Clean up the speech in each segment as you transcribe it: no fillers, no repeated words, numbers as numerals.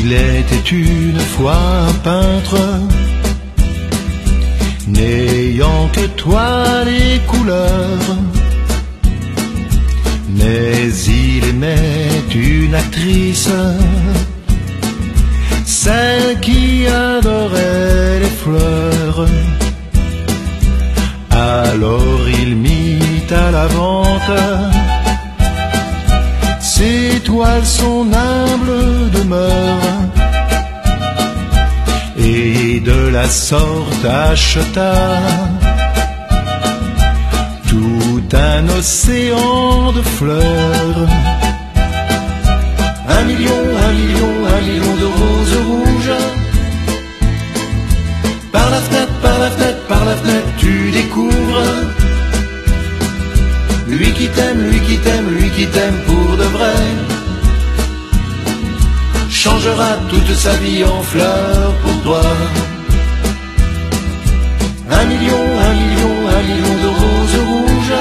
Il était une fois un peintre, n'ayant que toile et couleurs, mais il aimait une actrice, celle qui adorait les fleurs. Alors il mit à la vente ses toiles, son humble demeure, et de la sorte acheta tout un océan de fleurs. 1 million, 1 million, 1 million de roses rouges. Par la fenêtre, par la fenêtre, par la fenêtre, tu découvres lui qui t'aime, lui qui t'aime, lui qui t'aime pour de vrai. Changera toute sa vie en fleurs pour toi. 1 million, 1 million, 1 million de roses rouges.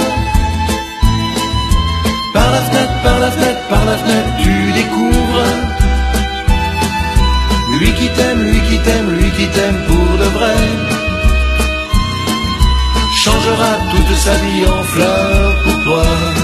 Par la fenêtre, par la fenêtre, par la fenêtre, tu découvres lui qui t'aime, lui qui t'aime, lui qui t'aime pour de vrai. Changera toute sa vie en fleurs pour toi.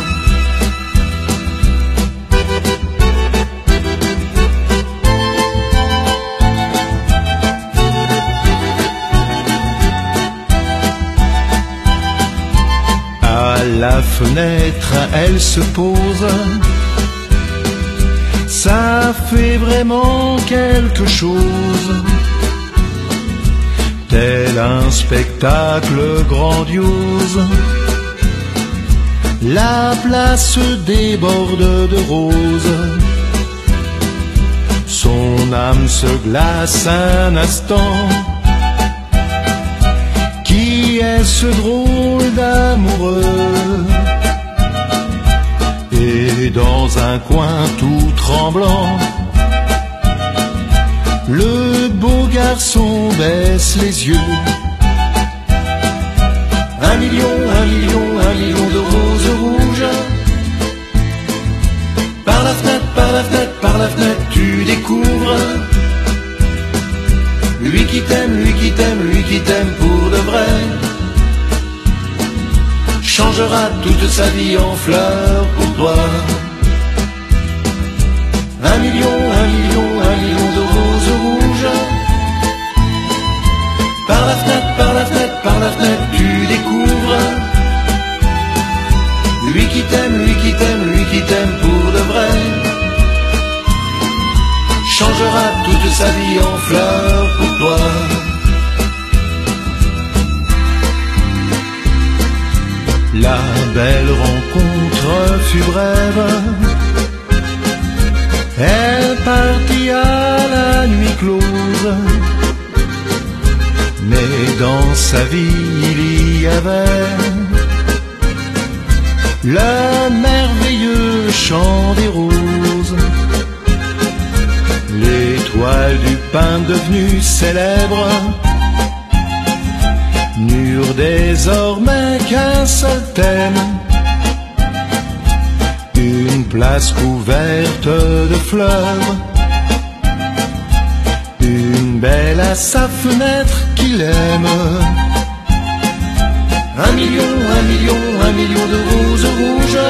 À la fenêtre, elle se pose. Ça fait vraiment quelque chose, tel un spectacle grandiose. La place déborde de roses. Son âme se glace un instant. Qui est ce drôle d'amoureux? Et dans un coin tout tremblant, le beau garçon baisse les yeux. 1 million, 1 million, 1 million de roses rouges. Par la fenêtre, par la fenêtre, par la fenêtre, tu découvres lui qui t'aime, lui qui t'aime, lui qui t'aime pour de vrai. Changera toute sa vie en fleurs pour toi. 1 million, 1 million, 1 million de roses rouges. Par la fenêtre, par la fenêtre, par la fenêtre, tu découvres lui qui t'aime, lui qui t'aime, lui qui t'aime pour de vrai. Changera toute sa vie en fleurs pour toi. La belle rencontre fut brève. Elle partit à la nuit close. Mais dans sa vie il y avait le merveilleux chant des roses. L'étoile du pain devenue célèbre n'eurent désormais qu'un seul thème, une place couverte de fleurs, une belle à sa fenêtre qu'il aime. 1 million, 1 million, 1 million de roses rouges.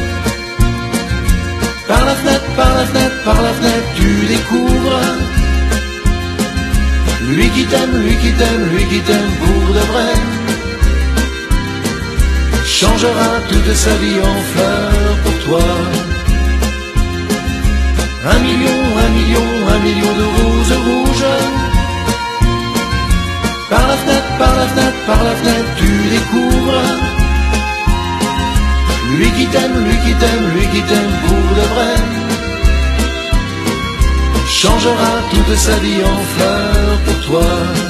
Par la fenêtre, par la fenêtre, par la fenêtre, tu découvres lui qui t'aime, lui qui t'aime, lui qui t'aime pour de vrai. Changera toute sa vie en fleurs pour toi. 1 million, 1 million, 1 million de roses rouges. Par la fenêtre, par la fenêtre, par la fenêtre, tu découvres lui qui t'aime, lui qui t'aime, lui qui t'aime pour de vrai. Changera toute sa vie en fleurs pour toi.